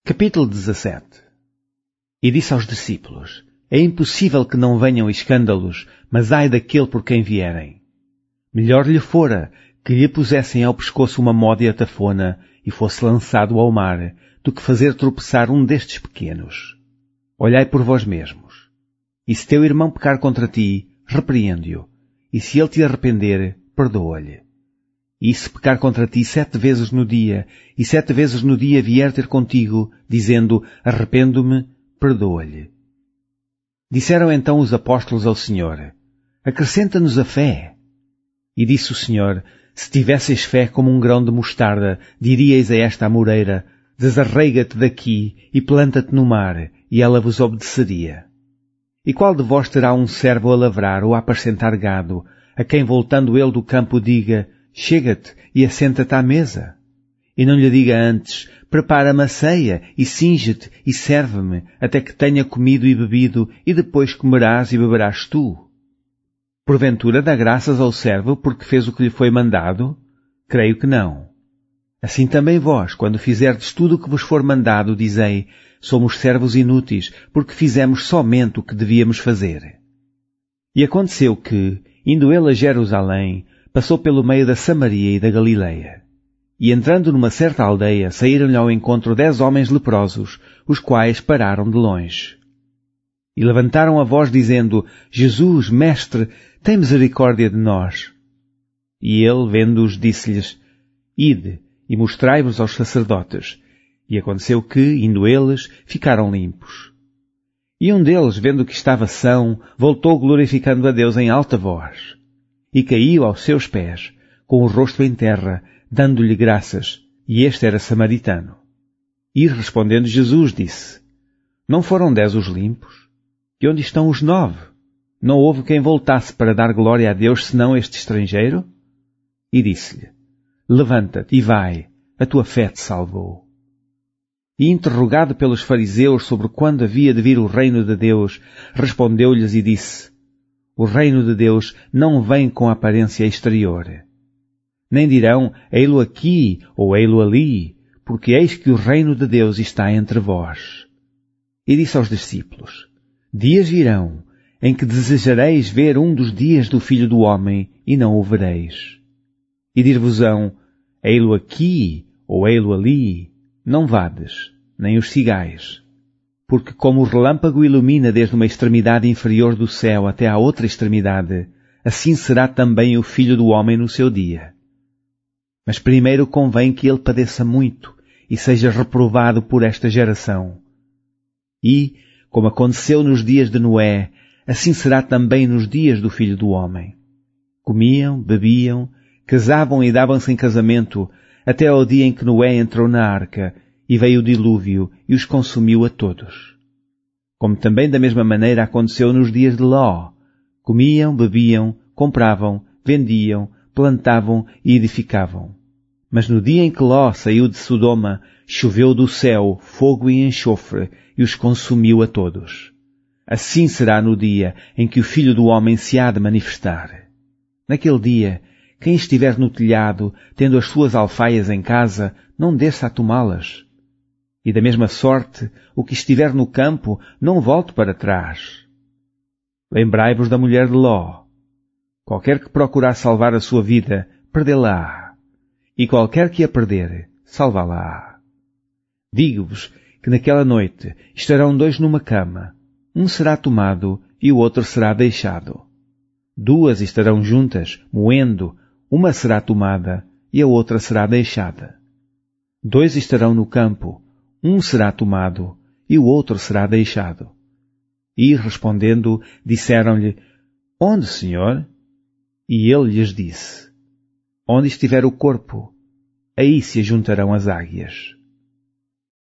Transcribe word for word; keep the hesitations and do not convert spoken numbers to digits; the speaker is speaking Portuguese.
Capítulo dezassete. E disse aos discípulos: É impossível que não venham escândalos, mas ai daquele por quem vierem. Melhor lhe fora que lhe pusessem ao pescoço uma módia tafona e fosse lançado ao mar, do que fazer tropeçar um destes pequenos. Olhai por vós mesmos. E se teu irmão pecar contra ti, repreende-o, e se ele te arrepender, perdoa-lhe. E se pecar contra ti sete vezes no dia, e sete vezes no dia vier ter contigo, dizendo, arrependo-me, perdoa-lhe. Disseram então os apóstolos ao Senhor, acrescenta-nos a fé. E disse o Senhor, se tivesseis fé como um grão de mostarda, diríeis a esta amoreira, desarraiga-te daqui e planta-te no mar, e ela vos obedeceria. E qual de vós terá um servo a lavrar ou a apacentar gado, a quem voltando ele do campo diga, chega-te e assenta-te à mesa? E não lhe diga antes, prepara-me a ceia e cinge-te e serve-me, até que tenha comido e bebido, e depois comerás e beberás tu. Porventura dá graças ao servo porque fez o que lhe foi mandado? Creio que não. Assim também vós, quando fizerdes tudo o que vos for mandado, dizei, somos servos inúteis, porque fizemos somente o que devíamos fazer. E aconteceu que, indo ele a Jerusalém, passou pelo meio da Samaria e da Galileia. E entrando numa certa aldeia, saíram-lhe ao encontro dez homens leprosos, os quais pararam de longe. E levantaram a voz dizendo, Jesus, Mestre, tem misericórdia de nós. E ele, vendo-os, disse-lhes, ide e mostrai-vos aos sacerdotes. E aconteceu que, indo eles, ficaram limpos. E um deles, vendo que estava são, voltou glorificando a Deus em alta voz. E caiu aos seus pés, com o rosto em terra, dando-lhe graças, e este era samaritano. E respondendo Jesus disse, não foram dez os limpos? E onde estão os nove? Não houve quem voltasse para dar glória a Deus, senão este estrangeiro? E disse-lhe, levanta-te e vai, a tua fé te salvou. E interrogado pelos fariseus sobre quando havia de vir o reino de Deus, respondeu-lhes e disse, o reino de Deus não vem com aparência exterior. Nem dirão, ei-lo aqui ou ei-lo ali, porque eis que o reino de Deus está entre vós. E disse aos discípulos, dias virão em que desejareis ver um dos dias do Filho do Homem e não o vereis. E dir-vos-ão, ei-lo aqui ou ei-lo ali, não vades, nem os sigais. Porque como o relâmpago ilumina desde uma extremidade inferior do céu até à outra extremidade, assim será também o Filho do Homem no seu dia. Mas primeiro convém que ele padeça muito e seja reprovado por esta geração. E, como aconteceu nos dias de Noé, assim será também nos dias do Filho do Homem. Comiam, bebiam, casavam e davam-se em casamento, até ao dia em que Noé entrou na arca, e veio o dilúvio e os consumiu a todos. Como também da mesma maneira aconteceu nos dias de Ló. Comiam, bebiam, compravam, vendiam, plantavam e edificavam. Mas no dia em que Ló saiu de Sodoma, choveu do céu fogo e enxofre e os consumiu a todos. Assim será no dia em que o Filho do Homem se há de manifestar. Naquele dia, quem estiver no telhado, tendo as suas alfaias em casa, não desça a tomá-las. E da mesma sorte, o que estiver no campo, não volte para trás. Lembrai-vos da mulher de Ló. Qualquer que procurar salvar a sua vida, perdê-la-á. E qualquer que a perder, salvá-la-á. Digo-vos que naquela noite estarão dois numa cama. Um será tomado e o outro será deixado. Duas estarão juntas, moendo, uma será tomada e a outra será deixada. Dois estarão no campo, um será tomado e o outro será deixado. E, respondendo, disseram-lhe, onde, Senhor? E ele lhes disse, onde estiver o corpo, aí se ajuntarão as águias.